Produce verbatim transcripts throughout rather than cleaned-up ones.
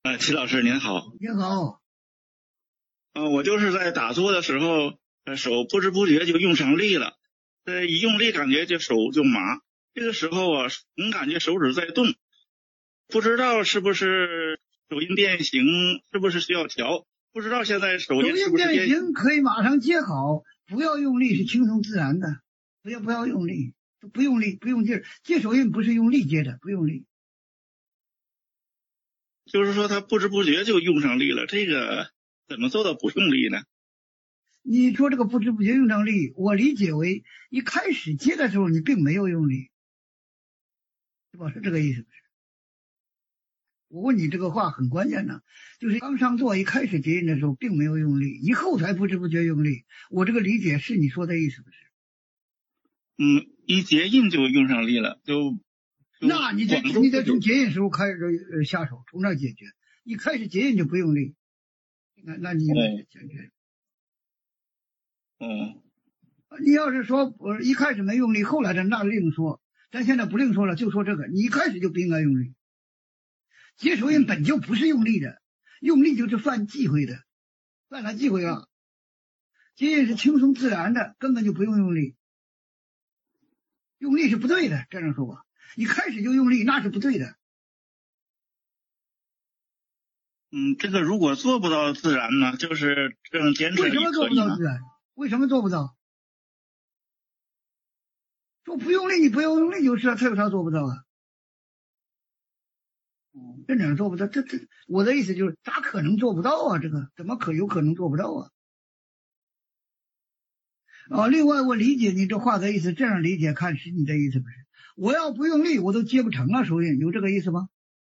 呃，齐老师您好。 您好。 呃，我就是在打坐的时候，呃，手不知不觉就用上力了，呃，一用力感觉这手就麻。这个时候啊，总感觉手指在动，不知道是不是手印变形，是不是需要调？不知道现在手印是不是变形？ 手印变形可以马上接好，不要用力，是轻松自然的，不要不要用力，不用力，不用劲儿。接手印不是用力接的，不用力。 就是说他不知不觉就用上力了，这个怎么做到不用力呢？ 你说这个不知不觉用上力，我理解为一开始接的时候你并没有用力，是吧？是这个意思不是？我问你这个话很关键的，就是刚上座一开始接印的时候并没有用力，以后才不知不觉用力。我这个理解是你说的意思不是？ 嗯，一结印就用上力了，就。就那你得你得从结印时候开始下手，从那解决。一开始结印就不用力，那那你解决。 哦。 你要是说我一开始没用力，后来的那另说，咱现在不另说了，就说这个，你一开始就不应该用力。接手印本就不是用力的，用力就是犯忌讳的，犯了忌讳了。结印是轻松自然的，根本就不用用力。用力是不对的，这样说吧。一开始就用力，那是不对的。 嗯，这个如果做不到自然呢，就是这样坚持。 为什么做不到自然？为什么做不到？说不用力，你不要用力就是了，他有啥做不到啊？这哪做不到？这这，我的意思就是，咋可能做不到啊？这个怎么可有可能做不到啊？啊，另外我理解你这话的意思，这样理解看是你的意思不是？我要不用力，我都接不成啊，手印，有这个意思吗？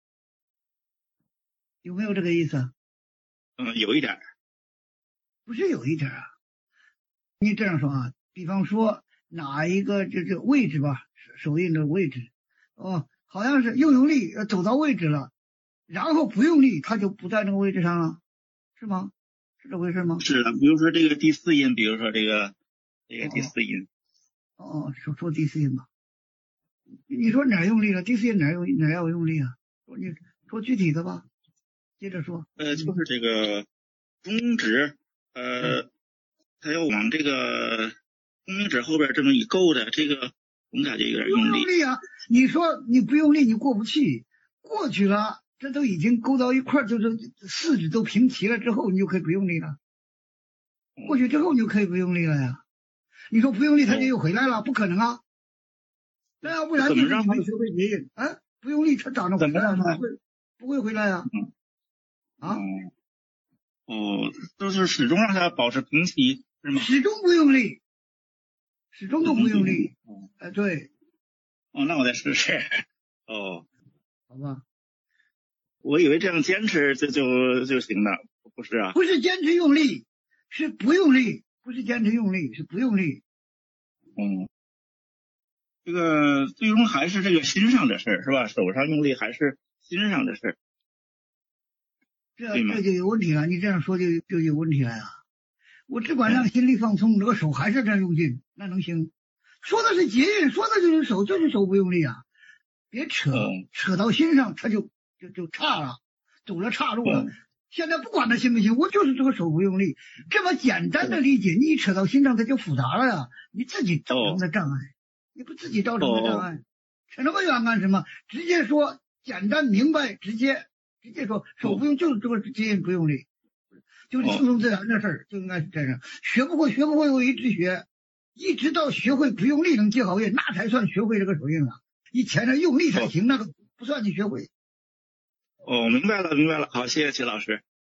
有没有这个意思？ 嗯，有一点。 不是有一点啊。你这样说啊，比方说哪一个这这位置吧，手印的位置，哦，好像是又用力走到位置了，然后不用力，它就不在那个位置上了，是吗？是这回事吗？ 是的，比如说这个第四音，比如说这个这个第四音。 哦，说说第四音吧。你说哪用力了？第四音哪有哪要用力啊？说你说具体的吧，接着说。 呃，就是这个中指，呃，它要往这个无名指后边这么一勾的，这个总感觉有点用力。 用力啊！你说你不用力，你过不去，过去了，这都已经勾到一块，就是四指都平齐了之后，你就可以不用力了。过去之后你就可以不用力了呀。你说不用力，它就又回来了，不可能啊。那要不然就是你没学会结印，哎，不用力它长得回来不会不会回来啊？啊？ 哦，就是始终让它保持平齐，是吗？ 始终不用力，始终都不用力。哎，对。 哦，那我再试试。哦， 好吧。 我以为这样坚持就就就行了，不是啊？ 不是坚持用力，是不用力，不是坚持用力，是不用力。 嗯。这个最终还是这个心上的事儿，是吧？手上用力还是心上的事儿， 这这就有问题了。你这样说就就有问题了呀！我只管让心力放松，这个手还是这样用劲，那能行？说的是结印，说的就是手，就是手不用力啊！别扯， 嗯、 扯到心上，他就就就差了，走了岔路了。嗯、现在不管他行不行，我就是这个手不用力，这么简单的理解，你一扯到心上，它就复杂了呀！你自己造成的障碍。哦，你不自己造成的障碍，扯那么远干什么？直接说简单明白，直接直接说手不用，就是这个结印不用力，就是轻松自然的事儿，就应该是这样。学不会，学不会，我一直学，一直到学会不用力能接好印，那才算学会这个手印了。以前呢用力才行，那个不算你学会。 哦，明白了，明白了。好，谢谢齐老师。